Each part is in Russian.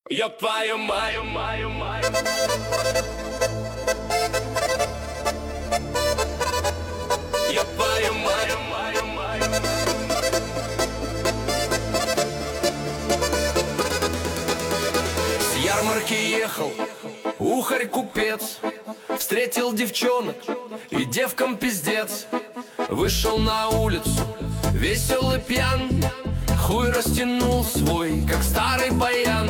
Ёб твою мать, мою мать. Ёб твою мать, мою мать. С ярмарки ехал ухарь-купец, встретил девчонок и девкам пиздец. Вышел на улицу, весел и пьян, хуй растянул свой, как старый баян.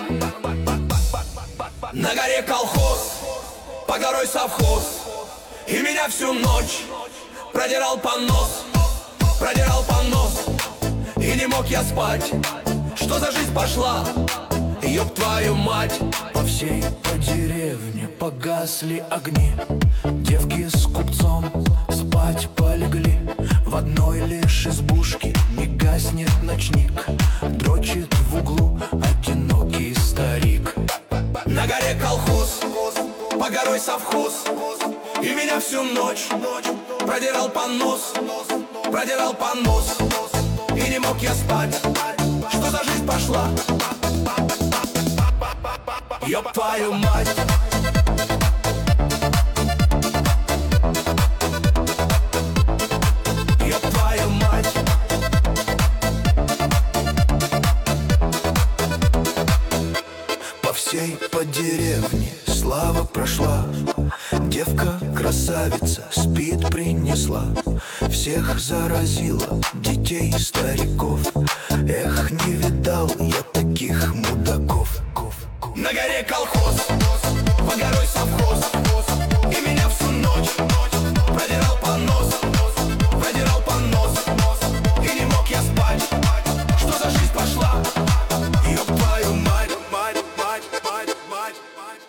На горе колхоз, по горой совхоз, и меня всю ночь продирал понос, продирал понос. И не мог я спать, что за жизнь пошла, ёб твою мать. По всей по деревне погасли огни, девки с купцом спать полегли. В одной лишь избушке не гаснет ночник, дрочит в углу одинокий старик. На горе колхоз, по горой совхоз, и меня всю ночь продирал понос, продирал понос. И не мог я спать, что за жизнь пошла, ёб твою мать. Ёб твою мать. По всей по деревне слава прошла, девка красавица спит принесла, всех заразила, детей, стариков. Эх, не видал я таких мудаков. На горе колхоз, по горой совхоз, и меня всю ночь продирал понос, продирал понос. И не мог я спать, что за жизнь пошла, ёб твою мать, мать, мать, мать, мать, мать.